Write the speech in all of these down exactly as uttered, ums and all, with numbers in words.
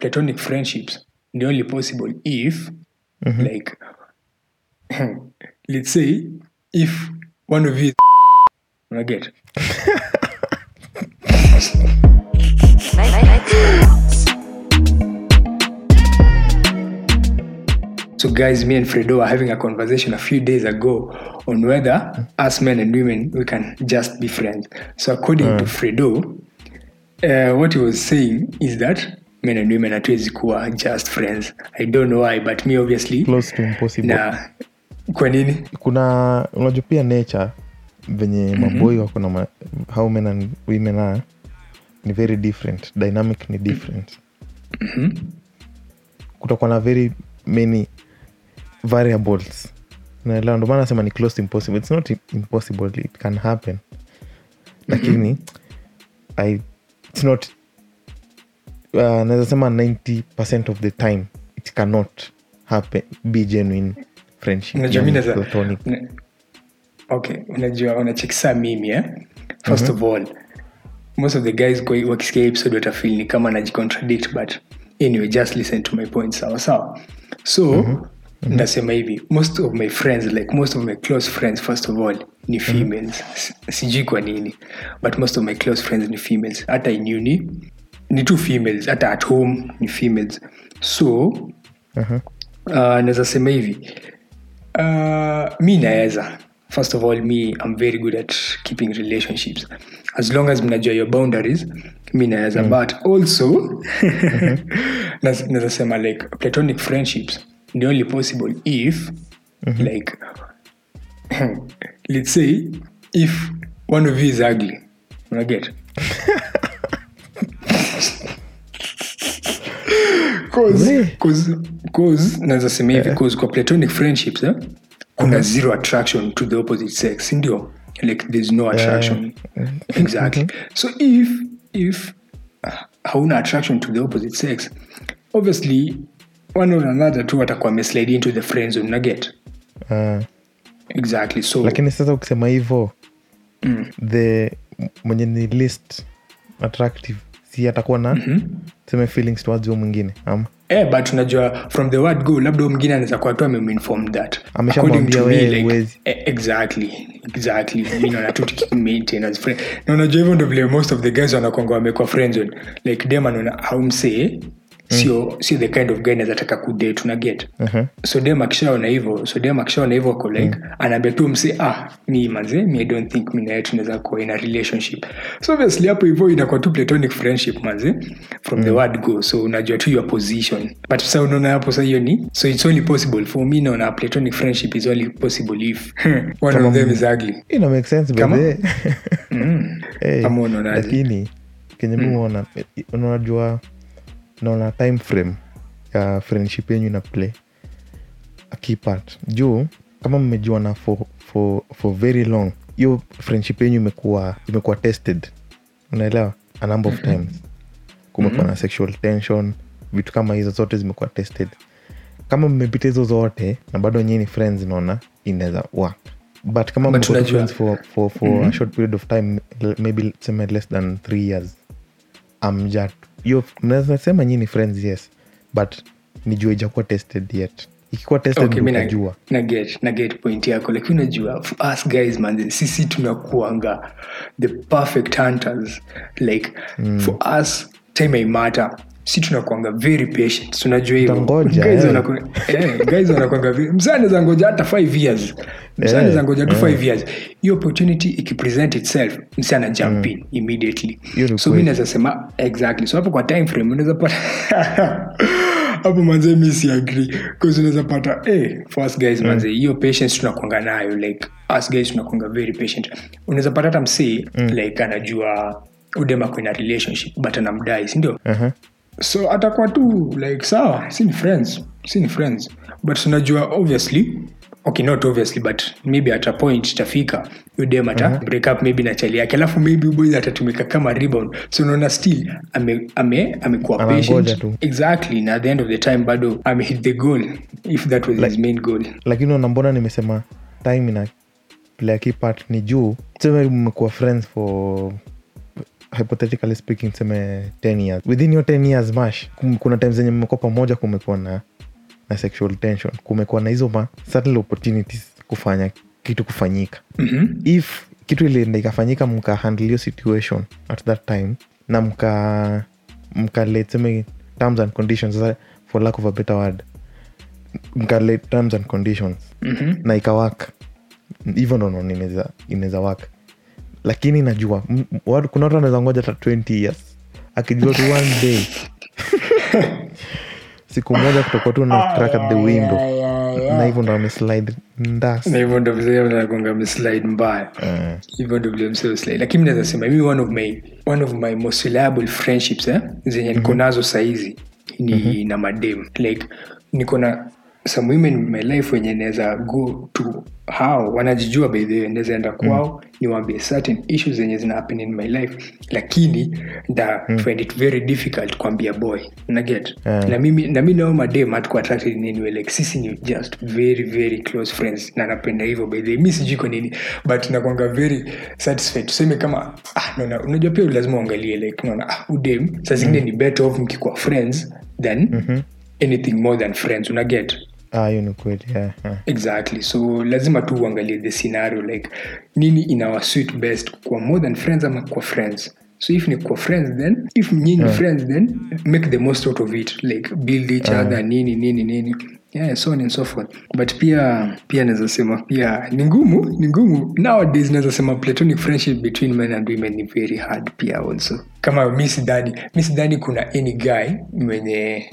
platonic friendships ni only possible if mm-hmm. like let's say if one of you I get So guys, me and Fredo were having a conversation a few days ago on whether us men and women, we can just be friends. So according mm. to Fredo, uh, what he was saying is that men and women hatuwezi kuwa just friends. I don't know why, but me obviously close to impossible. Na kwa nini? Kuna unajua pia nature venye mm-hmm. maboi wako na ma, how men and women are ni very different. Dynamic ni different. Mm-hmm. Kutakuwa na very many variables. Na leo ndo maana nasema ni close to impossible. It's not impossible, it can happen. Lakini mm-hmm. I it's not uh, naweza sema ninety percent of the time it cannot happen, be genuine friendship. Unajua mimi naweza okay, unajua unachekisa mimi eh first mm-hmm. of all most of the guys go wakisikia episode watafeel ni kama najicontradict, but anyway just listen to my points sawa sawa. So mm-hmm. Mm-hmm. Nasema hivi, most of my friends, like most of my close friends, first of all ni females. Mm-hmm. Sijui kwa nini, but most of my close friends ni females. Hata in uni ni two females, hata at home ni females. So mm-hmm. uh, naweza sema hivi uh, mi naweza first of all, me I'm very good at keeping relationships as long as mnajua your boundaries. Mi naweza mm-hmm. but also mm-hmm. naweza sema like platonic friendships the only possible if mm-hmm. like let's say if one of you is ugly, you get cause cause cause naweza sema hivi cause kwa platonic friendships eh, kuna mm-hmm. zero attraction to the opposite sex, ndio like there's no attraction uh, exactly mm-hmm. So if if uh, hauna attraction to the opposite sex, obviously one or another tu watakuwa misled into the friend zone, nugget uh, exactly. So lakini sasa ukisema hivyo mm. the mwenye ni least attractive si atakuwa na mm-hmm. sema feelings towards huyo mwingine ama eh but unajua from the word go labda mwingine anaweza kuwa tu ameinform that ameshamwambia wewe like, eh, exactly exactly you know na tu maintain as friend na unajua hivyo ndio vile most of the guys wanakonga wamekuwa friends zone like dem anaona haumsee sio mm. sio the kind of guy anataka kudate una get uh-huh. So dem akishaona hivyo so dem akishaona hivyo ko like mm. anaambia tu mse ah mi manze mi I don't think mimi na yeye tunaweza kuwa in a relationship. So obviously hapo hivyo inakuwa tu platonic friendship manze from mm. the word go. So unajua tu your position, but sasa unaona hapo sasa hiyo ni so it's only possible for me na na platonic friendship is only possible if one Kama of them is ugly. It make sense baby. mm. hey, kama unaona lakini kenye mimi unaona unajua naona time frame ya friendship yenu ina play a key part. Juu kama mmejuana for for for very long, hiyo friendship yenu imekuwa imekuwa tested, unaelewa, a number of times. Kumekuwa mm-hmm. na sexual tension, vitu kama hizo zote zimekuwa tested. Kama mmepita hizo zote na bado nyinyi ni friends, naona inaweza work. But kama mmekuwa friends for for for mm-hmm. a short period of time, maybe sema less than three years, amjat you mnaweza sema nyinyi ni friends yes, but nijue haijakuwa tested yet. Ikikuwa tested okay, ndio unajua. Na get na get point yako, lakini unajua for us guys man, sisi tunakuanga the perfect hunters like mm. for us time I matter, si tunakuanga very patient, tunajua hivyo guys wanakuanga eh guys wanakuanga msana za ngoja hata five years msana za ngoja tu five years. Hiyo opportunity ikipresent itself msana jump in mm. immediately. So mimi naweza sema exactly. So hapo kwa time frame unaweza pata hapo manze mimi si agree because unaweza pata eh for us guys manze hiyo mm. patience tunakuanga nayo, like us guys tunakuanga very patient. Unaweza pata hata msee mm. like anajua udema kwa na relationship but anamdai, si ndio? uh-huh. So atakuwa tu like sawa, si ni friends, si ni friends, but unajua obviously okay not obviously but maybe at a point itafika udem ata uh-huh. break up maybe na chali yake, alafu maybe boy atatumika kama rebound. So unaona still ame ame amekuwa patient exactly, na at the end of the time bado ame hit the goal if that was like, his main goal. Lakini unambona nimesema time ina play a key part ni juu tuseme mmekuwa friends for hypothetically speaking seme ten years, within your ten years mash kum, kuna times zenye mmekuwa pamoja, kumekuwa na na sexual tension, kumekuwa na hizo ma subtle opportunities kufanya kitu kufanyika. mm-hmm. If kitu ilienda ikafanyika, mka handle your situation at that time na mka mka let me terms and conditions, for lack of a better word, mka let terms and conditions mm-hmm. na ikawaka hivyo, ndo no inaweza inaweza work. Lakini najua m- watu, kuna watu wanaweza ngoja hata twenty years akijua tu one day siku moja kutoka tu na crack at the window, na hivyo ndo ameslide ndasi, na hivyo ndo vile unagonga ameslide mbaya, hivyo ndo vile mseo slide. Lakini naweza sema mimi one of my one of my most reliable friendships eh zenye niko nazo saizi ni mm-hmm. na madem, like niko na some women in my life wenye naweza go to how wanajijua, by the way, naweza enda kwao mm. niwaambie certain issues zenye zina happen in my life, lakini da mm. find it very difficult kuambia boy na get mm. na mimi na mimi nao madem hatuko attracted in anyway, like sisi ni just very very close friends, na napenda hivyo by the way. Mimi sijui kwa nini but nakwanga very satisfied tuseme kama ah no, no, unajua pia lazima uangalie like unaona ah udem sasa zingine mm. ni better off mkikuwa friends than mm-hmm. anything more than friends, una get. Ah, hiyo ni kweli, yeah, yeah. Exactly. So lazima tu uangalie the scenario, like nini inawa suit best kwa more than friends ama kwa friends. So if ni kwa friends, then if nyinyi yeah. friends, then make the most out of it, like build each uh. other, nini nini nini, yeah, so on and so forth. But pia pia naweza sema pia ni ngumu ni ngumu nowadays. Naweza sema platonic friendship between men and women ni very hard pia also. Kama Miss Dani Miss Dani kuna any guy mwenye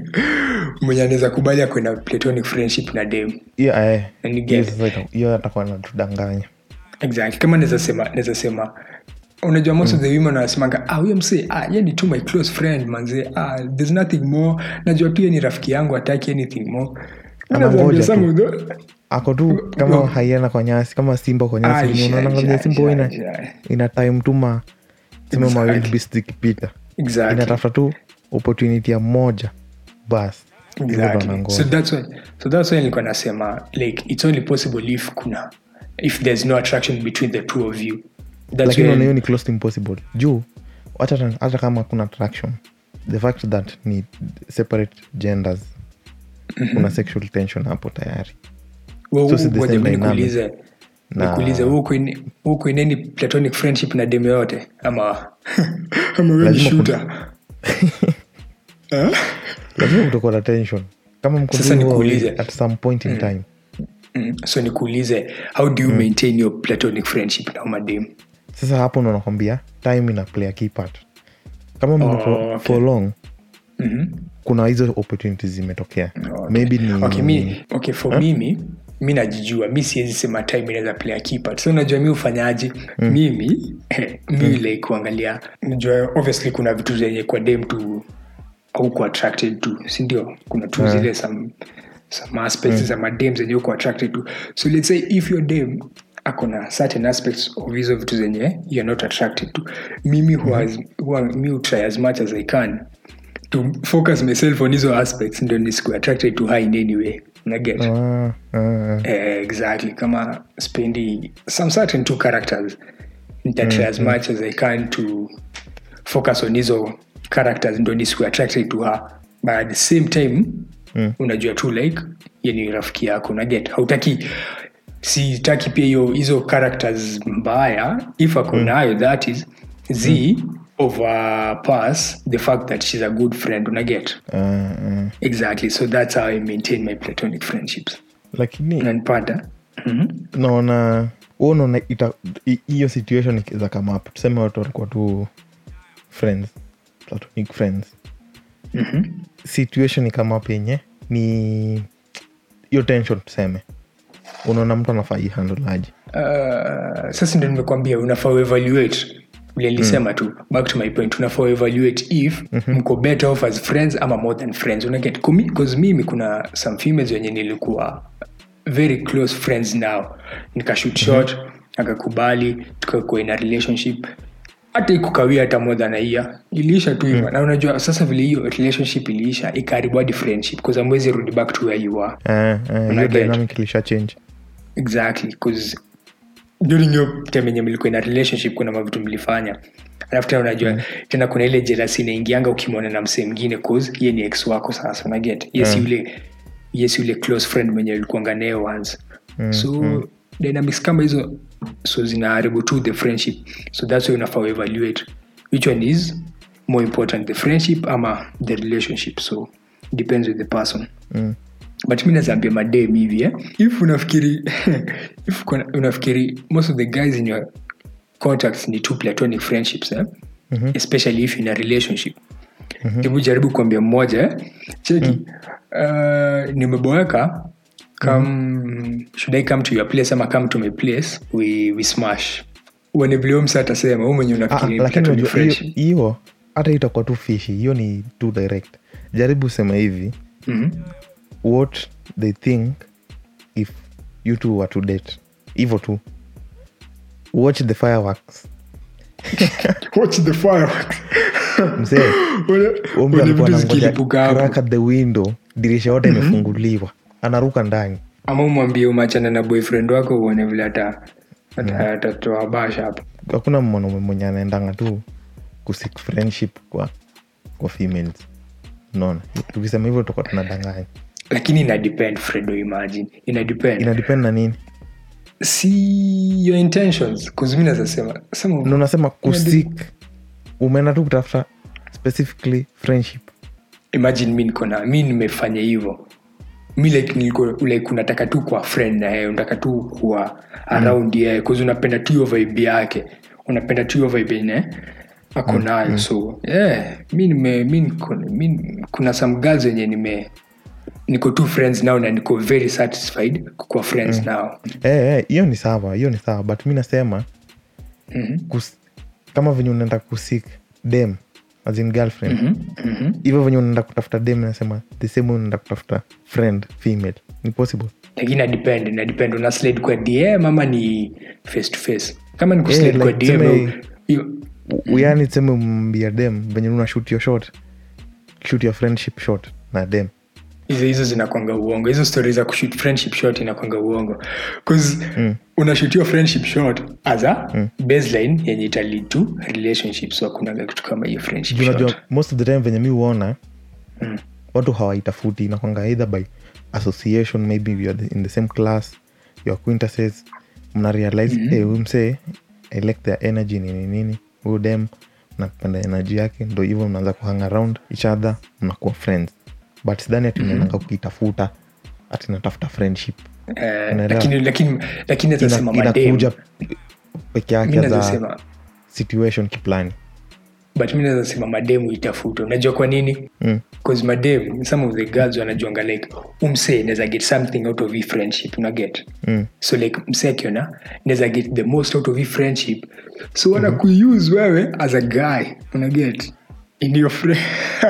mwenye anaweza kubali kuna platonic friendship na dem, yeah eh ni guys hiyo atakuwa anatudanganya. Exactly. Kama naweza sema naweza sema unajua most mm. of the women wanasemanga ah huyo msee ah yeye ni tu my close friend manze, ah there's nothing more, najua pia ni rafiki yangu, hataki anything more, anangoja tu ako tu kama no. Haiana kwa nyasi, kama simba kwa nyasi, unaona ngombe simba ina ina time tuma sema ma wild beast ikipita, exactly, inatafuta tu opportunity ya moja bas. Exactly. So that's why so that's why nilikuwa nasema like it's only possible if kuna if there's no attraction between the two of you. Lakini unaona ni close to impossible. Juu hata hata kama kuna attraction, the fact that ni separate genders, mm-hmm. kuna sexual tension hapo tayari. Well, so what they nikuulize nikuulize huko in huko in any platonic friendship na demu yote ama ama wewe shooter. Eh? Lazima kutokuwa na tension. Kama mko sasa nikuulize at some point in mm. time. Mm. So nikuulize how do you mm. maintain your platonic friendship na madem? Sasa hapo ndo nakwambia time ina play a key part. Kama mko oh, for, okay. for long mm-hmm. kuna hizo opportunities zimetokea. Okay. Maybe ni okay, mi, okay for huh? mimi mimi najijua, mimi siwezi sema time inaweza play a key part. So unajua mimi ufanyaje? Mm. Mimi eh, mimi mm. like kuangalia, unajua obviously kuna vitu zenye kwa dem tu au kwa attracted to, si ndio? Kuna tu zile yeah. some some aspects mm. za madem zenye uko attracted to. So let's say if your dem akona certain aspects of hizo vitu zenye you're not attracted to, mimi who has who me try as much as I can to focus myself on hizo aspects ndio nisikuwe attracted to her in any way, na get uh, uh, uh. exactly. Kama spendi some certain two characters nita try uh, as much uh. as I can to focus on hizo characters ndio nisikuwe attracted to her, but at the same time uh. unajua tu like yeye rafiki yako, na get hautaki sitaki pia hiyo hizo characters mbaya if akonayo mm. that is z mm. overpass the fact that she's a good friend, una get uh, uh. exactly. So that's how I maintain my platonic friendships. Lakini nanipata mm-hmm. naona unaona hiyo situation ikiza kama hapo, tuseme watu walikuwa tu friends, platonic friends mm-hmm. situation kama hapo yenye ni hiyo tension tuseme, unaona mtu anafaa handle aje? Uh, sasa ndio nimekwambia unafaa evaluate vile nilisema mm. tu back to my point, unafaa evaluate if mm-hmm. mko better off as friends ama more than friends, una get because mimi kuna some females wenye nilikuwa very close friends now, nikashoot mm-hmm. shot akakubali tukakuwa in a relationship, hata ikukawia hata more than a year iliisha tu hivyo mm. na unajua sasa vile hiyo relationship iliisha ikaribu hadi friendship because amwezi rudi back to where you were. Eh uh, uh, your dynamic ilisha change. Exactly, because during your time yenye mlikuwa in a relationship kuna mavitu mlifanya alafu tena unajua mm. tena kuna ile jealousy inaingianga ukimwona na msee mwingine cause yeye ni ex wako sasa una get yes mm. yule yes yule close friend mwenye ulikuwa naye once mm. so mm. dynamics kama hizo so zinaharibu tu the friendship so that's why unafaa evaluate which one is more important the friendship ama the relationship so depends with the person mm. but mimi nazambia madem hivi eh if unafikiri if unafikiri most of the guys in your contacts ni two platonic friendships eh mm-hmm. especially if in a relationship mm-hmm. hebu jaribu kuambia mmoja eh cheki mm-hmm. uh, nimeboeka come mm-hmm. should I come to your place ama come to my place we we smash when vile msa atasema wewe mwenye unafikiri ah, lakini hiyo hata itakuwa tu fishi hiyo ni too direct jaribu sema hivi mm-hmm. what they think if you two were to date hivyo tu watch the fireworks watch the fireworks mzee ombi alikuwa anangoja crack at the window dirisha yote imefunguliwa mm-hmm. anaruka ndani ama umwambie umachana na boyfriend wako uone vile hata atatoa basha hapo hakuna mwanaume mwenye anaendanga tu kuseek friendship kwa kwa females unaona tukisema hivyo tutakuwa tunadanganya lakini ina depend Fredo imagine ina depend ina depend na nini si your intentions cuz mimi nasema sema no nasema kuseek umeenda tu kutafuta specifically friendship imagine mimi niko na mimi nimefanya hivyo mimi like niko like unataka tu kwa friend na yeye unataka tu kuwa around mm. yeye cuz unapenda tu vibe yake unapenda tu vibe ne ako nayo mm. so yeah mimi nime mimi mimi kuna some girls wenye nime niko two friends now na niko very satisfied kwa friends mm. now eh eh hiyo ni sawa hiyo ni sawa but mimi nasema mm-hmm. kus, kama venye unaenda kuseek dem as in girlfriend hivyo mm-hmm. mm-hmm. venye unaenda kutafuta dem nasema the same unaenda kutafuta friend female ni possible lakini depend na depend una slide kwa D M ama ni face to face kama ni kuslide eh, like kwa D M hiyo yani tuseme mbia dem venye una shoot your shot shoot your friendship shot na dem hizo hizo zinakwanga uongo hizo stories za kushoot friendship shot inakwanga uongo cuz mm. unashoot your friendship shot as a mm. baseline yenye ita lead to relationship so kuna kitu kama hiyo friendship shot unajua most of the time venye mimi huona mm. watu hawaitafuti inakwanga either by association maybe you are in the same class you are acquaintances mna realize mm-hmm. hey umse I like their energy nini nini huyo dem napenda energy yake ndio hivyo mnaanza kuhang around each other mnakuwa friends but sidhani ati mm-hmm. nanga kukitafuta ati natafuta friendship uh, lakini lakini lakini nasema madem inakuja peke yake za situation kiplani but mimi naweza sema mademu itafuta unajua kwa nini mm. cause madem some of the girls wanajuanga like umse naweza get something out of hii friendship una get mm. so like mse akiona naweza get the most out of hii friendship so wana mm-hmm. kuuse wewe as a guy una get in your friend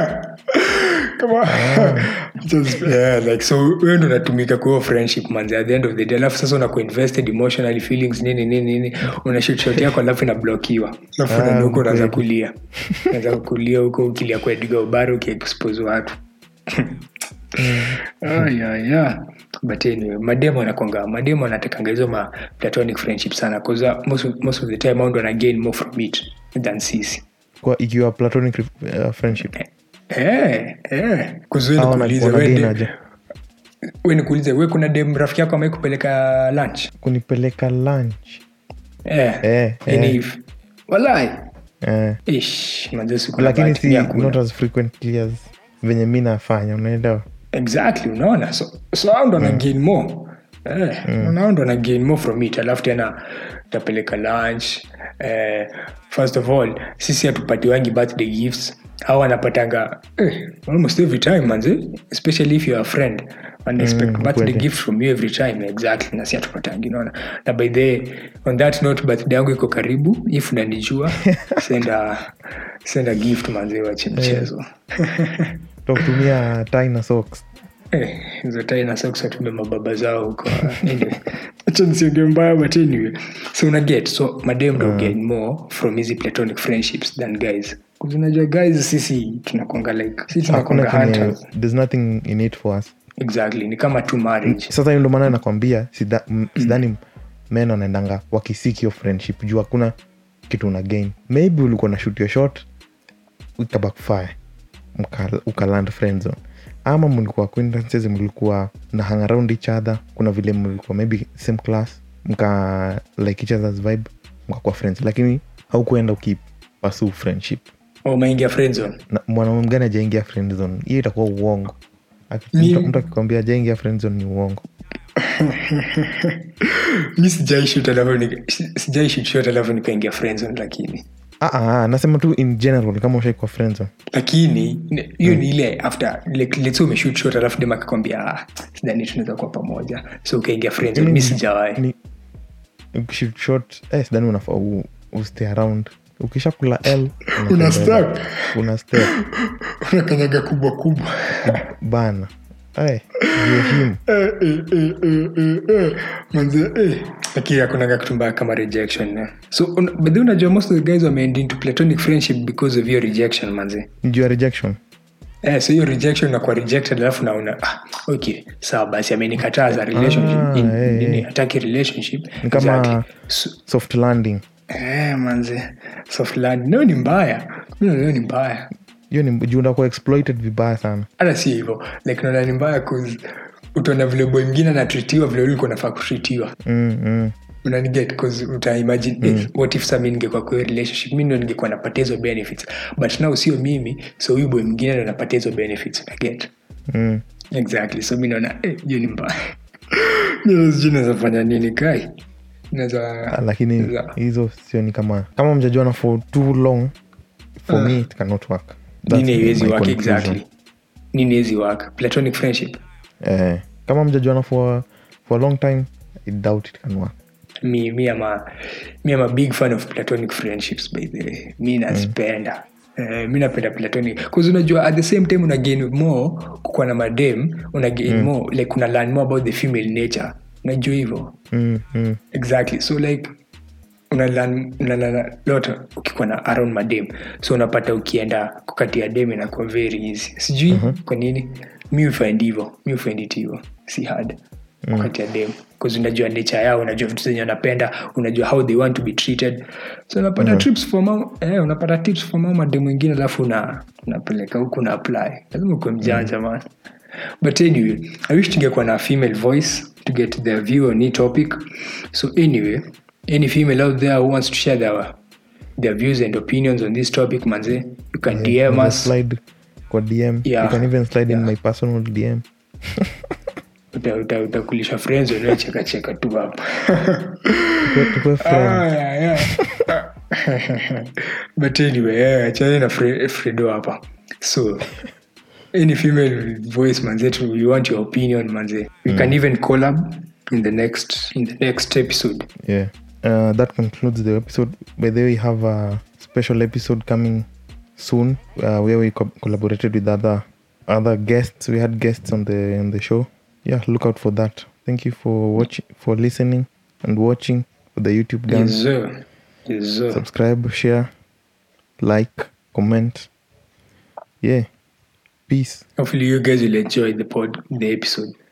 come on ah. just yeah like so wewe ndo unatumika kwa friendship man at the end of the day alafu sasa unakuwa invested emotionally feelings nini nini nini una shoot shot yako alafu ina blockiwa alafu na huko unaanza kulia unaanza kulia huko ukilia kwa Edgar Obaro ukiexpose watu ah yeah yeah but anyway mademo anakonga mademo anatakanga hizo ma platonic friendship sana cause most of, most of the time ndo ana gain more from it than sisi kwa ikiwa platonic uh, friendship eh eh kuzuni kuuliza wewe wewe nikuulize wewe kuna dem rafiki yako amekupeleka lunch kunipeleka lunch eh eh yani wallahi eh ish majesu kuna lakini si not as frequently as venye mimi nafanya unaelewa exactly unaona so so ndo na gain more eh unaona ndo na gain more from it alafu tena tapeleka lunch eh first of all sisi hatupati wangi birthday gifts hawa anapatanga eh, almost every time manze especially if you are a friend and expect mm, birthday gift from you every time exactly na si atupatanga unaona na by the on that note birthday yangu iko karibu if unanijua send a send a gift manze wa chimchezo tutumia tie na socks eh hizo tie na socks atumia mababa zao huko anyway acha nisiongee mbaya but anyway so una get so madam mm. do get more from easy platonic friendships than guys unajua guys sisi tunakonga like sisi tunakonga hunters there's nothing in it for us exactly ni kama two marriage sasa ndio maana nakwambia sidhani men wanaendanga wakisiki your friendship juu hakuna kitu una gain. Maybe ulikuwa na shoot your shot ikabackfire Mka, ukaland friend zone, ama mlikuwa acquaintances, mlikuwa na hang around each other, kuna vile mlikuwa maybe same class, mka like each other's vibe, mkakuwa friends, lakini haukuenda ukipursue friendship. Oh, umeingia friend zone. Mwanaume mgani hajaingia friend zone? Hiyo itakuwa uongo. Mtu akikwambia hajaingia friend zone ni uongo. Mimi sijaishoot alafu ni sijaishoot shot alafu nikaingia friend zone, lakini ah ah nasema tu in general kama ushaikuwa friend zone. Lakini hiyo ni ile after like let's say umeshoot shot alafu dema akakwambia ah sidhani tunaweza kuwa pamoja, so ukaingia friend zone. Mimi sijawahi. Ukishoot shot eh sidhani unafaa u, u stay around. Ukishakula L una step una step unakanyaga kubwa kubwa bana. Eh, him. Eh eh eh eh eh manze eh lakini hakuna kitu mbaya kama rejection. So un, but then unajua most of the guys were into platonic friendship because of your rejection manze. Your rejection. Eh, so your rejection na kwa rejected alafu naona ah okay sawa basi amenikataza relationship ah, in, hey, in, hey. in ataki relationship ni kama exactly. So, soft landing. Eh manze soft landing no ni mbaya. No no ni mbaya. Hiyo ni juu kwa exploited vibaya sana. Hata si hivyo. Like naona ni mbaya cause utaona vile boy mwingine anatreatiwa vile ulikuwa unafaa kutreatiwa. Mm. mm. Unaniget cause uta imagine mm. if, what if some ningekuwa kwa relationship mimi ndo ningekuwa napata hizo benefits, but now sio mimi, so huyu boy mwingine ndo anapata hizo benefits. I get. Mm. Exactly. So mimi naona eh hiyo ni mbaya. Mimi sijui naweza fanya nini kai. Naweza ah, lakini hizo sio ni kama kama mjajuana for too long for uh, me it cannot work. Nini haiwezi work exactly. Nini haiwezi work? Platonic friendship. Eh, kama mjajuana for for a long time, I doubt it can work. Me me am a me am a big fan of platonic friendships by the way. Mimi nazipenda. Mm. Eh, mimi napenda platonic because unajua at the same time una gain more kwa na madem, una gain mm. more like una learn more about the female nature. Unajua hivyo? Mm. mm. Exactly. So like una learn una learn lot ukikuwa na around madem, so unapata ukienda kukatia dem inakuwa very easy. Sijui uh-huh. kwa nini mimi find hivyo, mimi find it hivyo si hard mm. kukatia dem because unajua nature yao, unajua vitu zenye wanapenda, unajua how they want to be treated, so unapata uh-huh. tips for mama eh unapata tips for mama dem mwingine alafu na unapeleka huko na apply. Lazima uko mjanja man. But anyway, I wish tungekuwa na female voice to get their view on this topic. So anyway, any female out there who wants to share their their views and opinions on this topic, manze, you can yeah, D M us. Slide kwa D M. Yeah. You can even slide yeah. in my personal D M. uta uta utakulisha friends wewe cheka cheka tu hapa. Tuko friends. Ah, yeah, yeah. But anyway, yeah, achana na Fredo hapa. So any female voice manze, we want your opinion manze. We mm. can even collab in the next in the next episode. Yeah. Uh, that concludes the episode. By the way, we have a special episode coming soon uh, where we co- collaborated with other other guests. We had guests on the on the show. Yeah, look out for that. Thank you for watching, for listening and watching for the YouTube gang. Yes, sir. Yes, sir. Subscribe, share, like, comment. Yeah. Peace. Hopefully you guys will enjoy the pod the episode.